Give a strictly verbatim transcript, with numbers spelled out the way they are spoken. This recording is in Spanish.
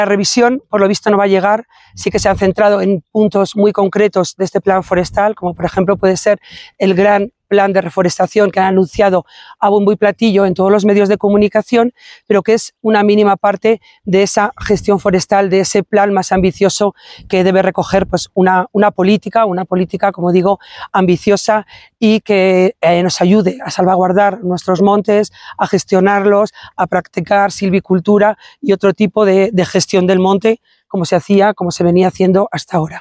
La revisión, por lo visto, no va a llegar. Sí que se han centrado en puntos muy concretos de este plan forestal, como por ejemplo puede ser el gran plan de reforestación que han anunciado a bombo y platillo en todos los medios de comunicación, pero que es una mínima parte de esa gestión forestal, de ese plan más ambicioso que debe recoger pues, una, una política, una política, como digo, ambiciosa y que eh, nos ayude a salvaguardar nuestros montes, a gestionarlos, a practicar silvicultura y otro tipo de, de gestión del monte, como se hacía, como se venía haciendo hasta ahora.